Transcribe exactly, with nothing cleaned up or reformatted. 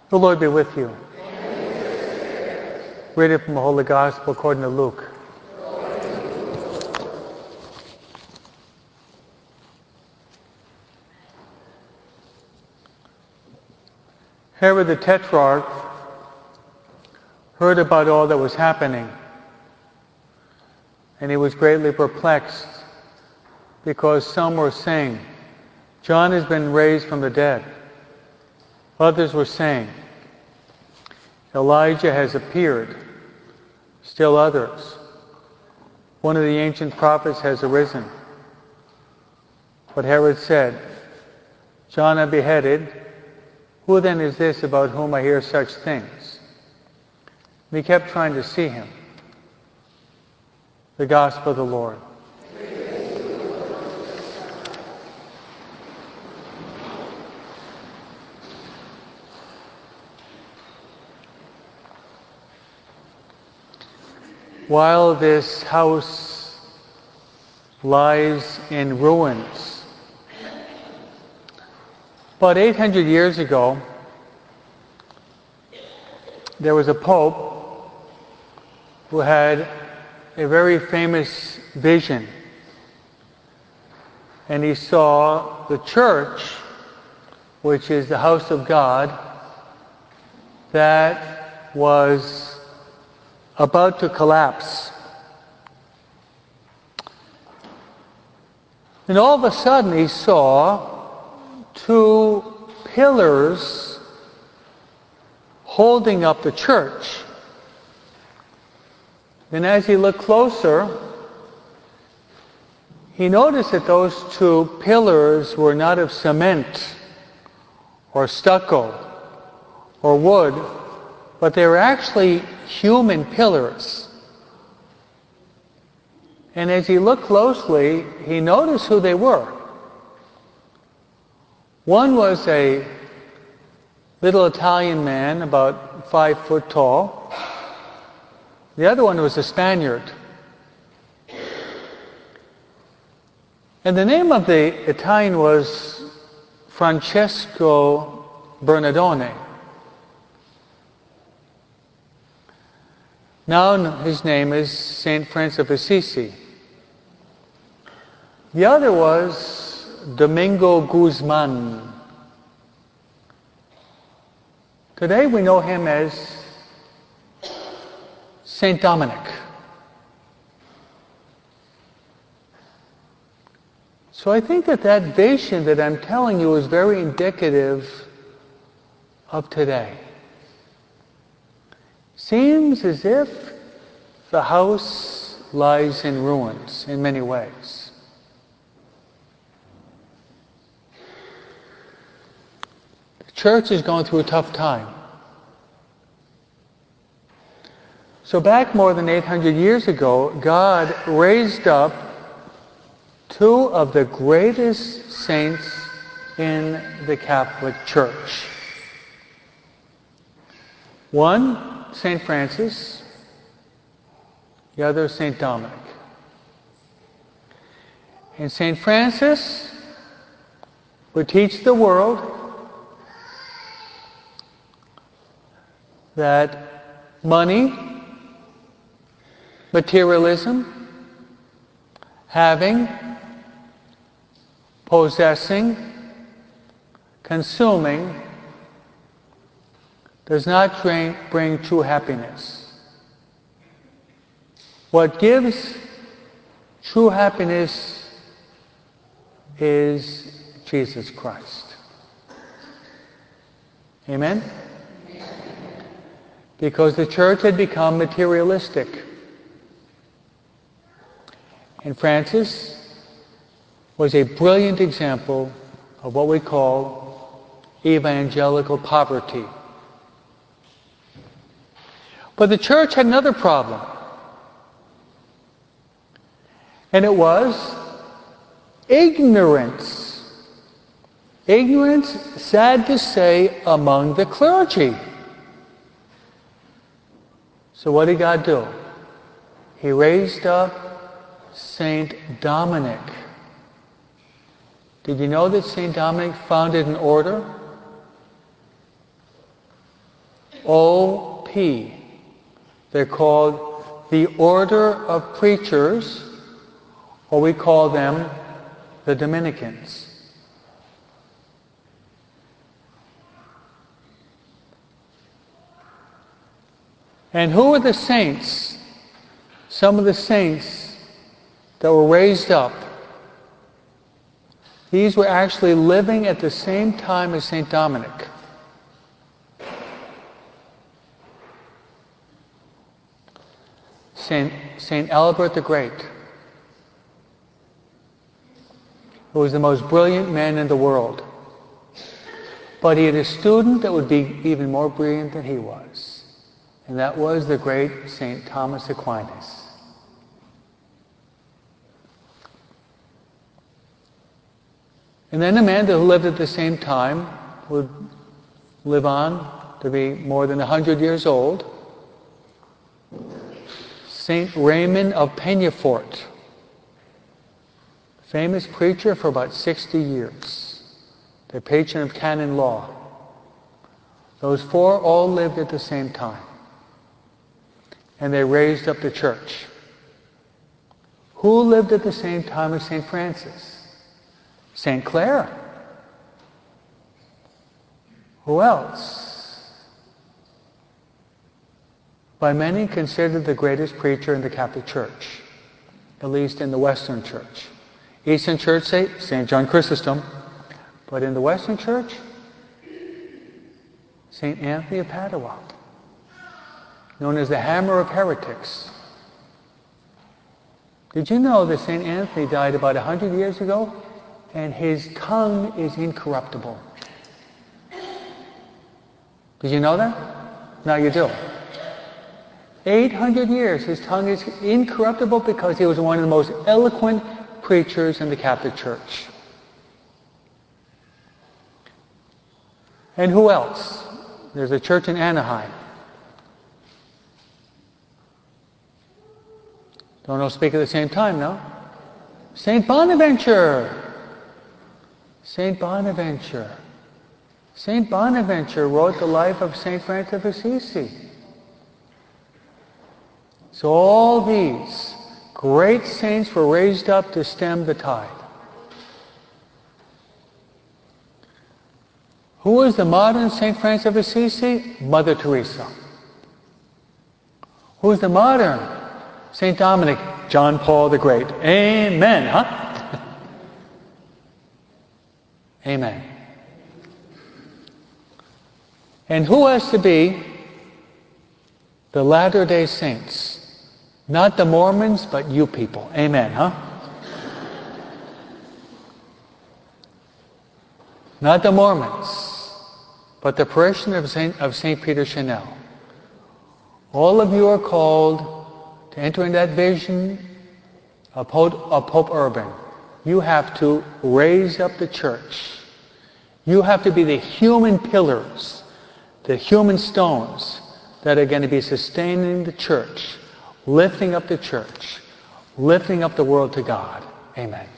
The Lord be with you. Reading from the Holy Gospel according to Luke. Herod the Tetrarch heard about all that was happening, and he was greatly perplexed because some were saying, John has been raised from the dead. Others were saying, Elijah has appeared. Still others, one of the ancient prophets has arisen. But Herod said, John I beheaded. Who then is this about whom I hear such things? And he kept trying to see him. The Gospel of the Lord. While this house lies in ruins, about eight hundred years ago, there was a pope who had a very famous vision. And he saw the church, which is the house of God, that was about to collapse. And all of a sudden he saw two pillars holding up the church. And as he looked closer, he noticed that those two pillars were not of cement or stucco or wood, but they were actually human pillars. And as he looked closely, he noticed who they were. One was a little Italian man, about five foot tall. The other one was a Spaniard. And the name of the Italian was Francesco Bernardone. Now his name is Saint Francis of Assisi. The other was Domingo Guzman. Today we know him as Saint Dominic. So I think that that vision that I'm telling you is very indicative of today. Seems as if the house lies in ruins in many ways. The church is going through a tough time. So back more than eight hundred years ago, God raised up two of the greatest saints in the Catholic Church. One, Saint Francis, the other Saint Dominic. And Saint Francis would teach the world that money, materialism, having, possessing, consuming, does not bring, bring true happiness. What gives true happiness is Jesus Christ. Amen? Because the church had become materialistic. And Francis was a brilliant example of what we call evangelical poverty. But the church had another problem. And it was ignorance. Ignorance, sad to say, among the clergy. So what did God do? He raised up Saint Dominic. Did you know that Saint Dominic founded an order? O P. They're called the Order of Preachers, or we call them the Dominicans. And who are the saints? Some of the saints that were raised up. These were actually living at the same time as Saint Dominic. Saint, Saint Albert the Great, who was the most brilliant man in the world. But he had a student that would be even more brilliant than he was. And that was the great Saint Thomas Aquinas. And then Amanda, who lived at the same time, would live on to be more than one hundred years old. Saint Raymond of Peñafort, famous preacher for about sixty years, the patron of canon law. Those four all lived at the same time. And they raised up the church. Who lived at the same time as Saint Francis? Saint Clare. Who else? By many considered the greatest preacher in the Catholic Church, at least in the Western Church. Eastern Church, say Saint John Chrysostom, but in the Western Church, Saint Anthony of Padua, known as the Hammer of Heretics. Did you know that Saint Anthony died about one hundred years ago? And his tongue is incorruptible. Did you know that? Now you do. eight hundred years, his tongue is incorruptible because he was one of the most eloquent preachers in the Catholic Church. And who else? There's a church in Anaheim. Don't all speak at the same time, no? Saint Bonaventure. Saint Bonaventure. Saint Bonaventure wrote the life of Saint Francis of Assisi. So all these great saints were raised up to stem the tide. Who is the modern Saint Francis of Assisi? Mother Teresa. Who is the modern Saint Dominic? John Paul the Great. Amen, huh? Amen. And who has to be the Latter-day Saints? Not the Mormons, but you people. Amen, huh? Not the Mormons, but the parishioner of Saint, of Saint Peter Chanel. All of you are called to enter in that vision of Pope, of Pope Urban. You have to raise up the church. You have to be the human pillars, the human stones that are going to be sustaining the church, lifting up the church, lifting up the world to God. Amen.